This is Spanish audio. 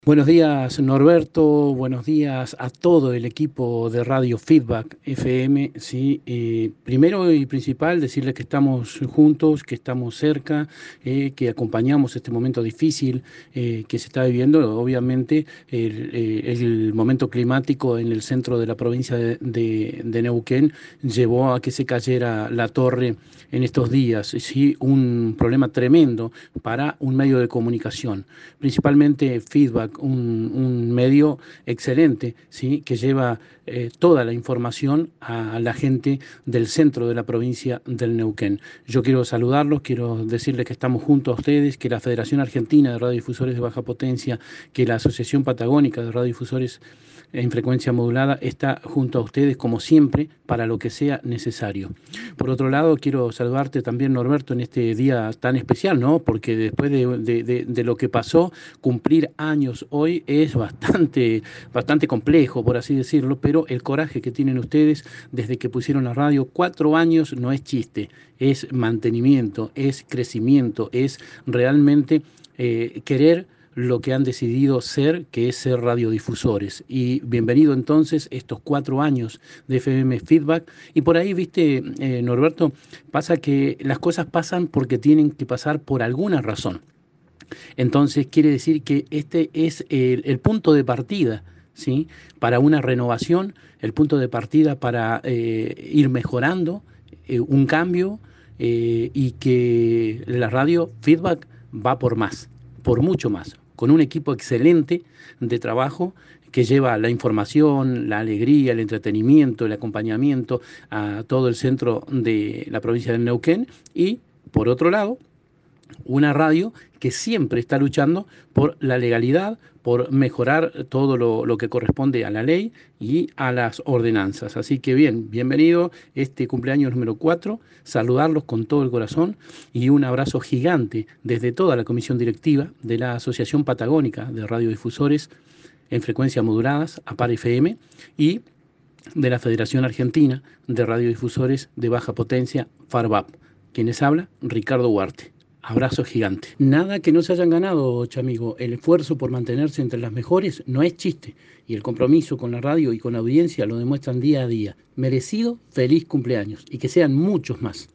Buenos días, Norberto. Buenos días a todo el equipo de Radio Feedback FM. Sí, primero y principal, decirles que estamos juntos, que estamos cerca, que acompañamos este momento difícil que se está viviendo. Obviamente, el momento climático en el centro de la provincia de Neuquén llevó a que se cayera la torre en estos días. Sí, un problema tremendo para un medio de comunicación, principalmente Feedback, un medio excelente, ¿sí? Que lleva toda la información a la gente del centro de la provincia del Neuquén. Yo quiero saludarlos, quiero decirles que estamos junto a ustedes, que la Federación Argentina de Radiodifusores de Baja Potencia, que la Asociación Patagónica de Radiodifusores en frecuencia modulada está junto a ustedes como siempre para lo que sea necesario. Por otro lado, quiero saludarte también, Norberto, en este día tan especial, ¿no? Porque después de lo que pasó, cumplir años hoy es bastante complejo, por así decirlo, pero el coraje que tienen ustedes desde que pusieron la radio, 4 años no es chiste, es mantenimiento, es crecimiento, es realmente querer lo que han decidido ser, que es ser radiodifusores. Y bienvenido entonces estos 4 años de FM Feedback. Y por ahí, viste, Norberto, pasa que las cosas pasan porque tienen que pasar por alguna razón. Entonces quiere decir que este es el punto de partida, ¿sí? Para una renovación, el punto de partida para ir mejorando, un cambio, y que la radio Feedback va por más, por mucho más, con un equipo excelente de trabajo que lleva la información, la alegría, el entretenimiento, el acompañamiento a todo el centro de la provincia de Neuquén y, por otro lado, una radio que siempre está luchando por la legalidad, por mejorar todo lo que corresponde a la ley y a las ordenanzas. Así que bien, bienvenido este cumpleaños número 4, saludarlos con todo el corazón y un abrazo gigante desde toda la comisión directiva de la Asociación Patagónica de Radiodifusores en frecuencia moduladas, APAR FM, y de la Federación Argentina de Radiodifusores de Baja Potencia, FARVAP. Quienes habla, Ricardo Huarte. Abrazo gigante. Nada que no se hayan ganado, chamigo. El esfuerzo por mantenerse entre las mejores no es chiste. Y el compromiso con la radio y con la audiencia lo demuestran día a día. Merecido, feliz cumpleaños. Y que sean muchos más.